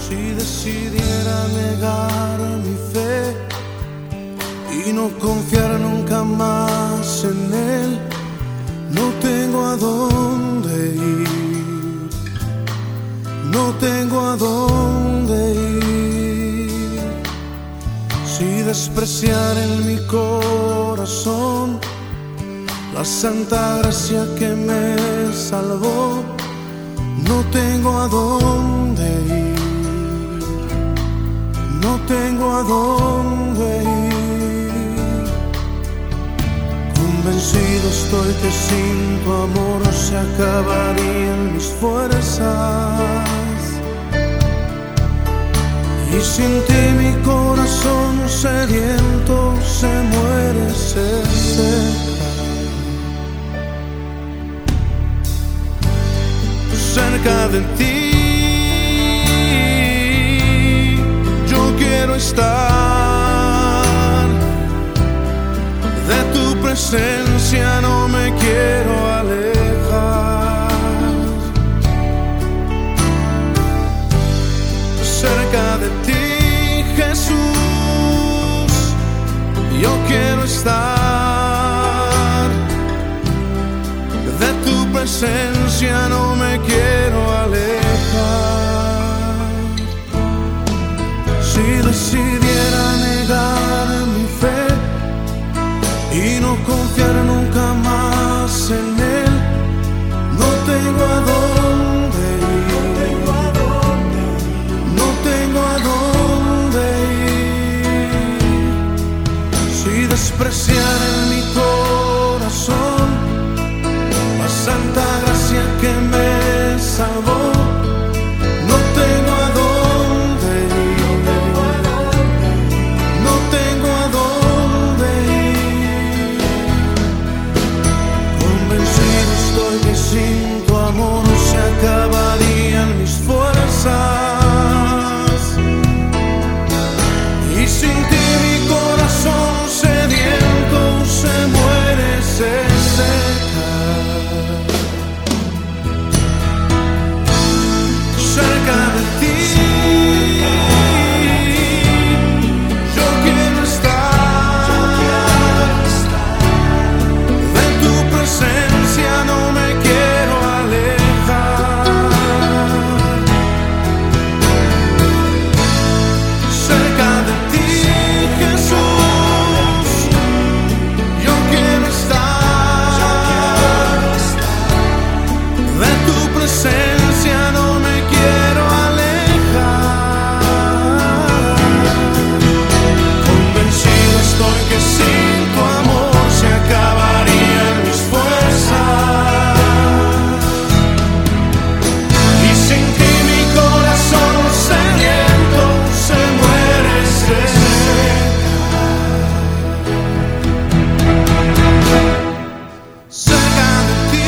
Si decidiera negar mi fe y no confiar nunca más en Él, no tengo a dónde ir, no tengo a dónde ir. Si despreciar en mi corazón la santa gracia que me salvó, no tengo a dónde ir, no tengo a dónde ir. Convencido estoy que sin tu amor se acabarían mis fuerzas, y sin ti mi corazón sediento se muere, se seca. Cerca de ti yo quiero estar, de tu presencia no me quiero alejar. Cerca de ti, Jesús, yo quiero estar, de tu presencia no me quiero alejar. Si decidiera negar mi fe y no confiar nunca más en Él, no tengo a dónde ir, no tengo a dónde ir. Si despreciar en mi corazón la santa gracia que me salvó, no tengo a dónde ir, no tengo a dónde ir. Convencido estoy que sin tu amor se acabarían mis fuerzas, y sin ti mi corazón sediento se muere, se seca. Cerca de ti yo quiero estar, de tu presencia no me quiero alejar. Cerca de ti, Jesús, yo quiero estar, de tu presencia no me quiero alejar. Convencido estoy que sin tu amor se acabarían mis fuerzas, y sin ti mi corazón sediento se muere, se seca. Cerca de ti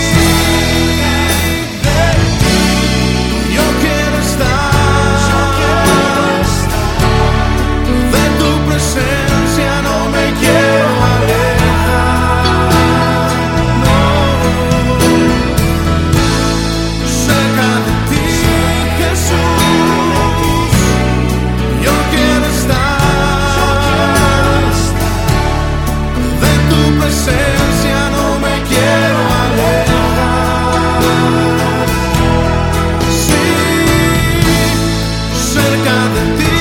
yo quiero estar, de tu presencia no me quiero alejar. No. Cerca de ti, Jesús, yo quiero estar, de tu presencia no me quiero alejar. Sí, cerca de ti,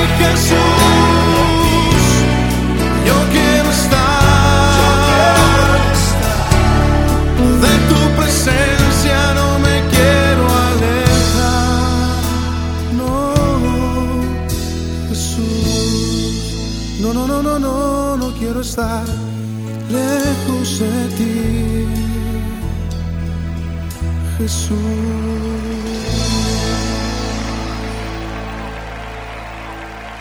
Jesús, yo quiero estar, de tu presencia no me quiero alejar. No, Jesús, no, no, no, no, no, no quiero estar lejos de ti, Jesús.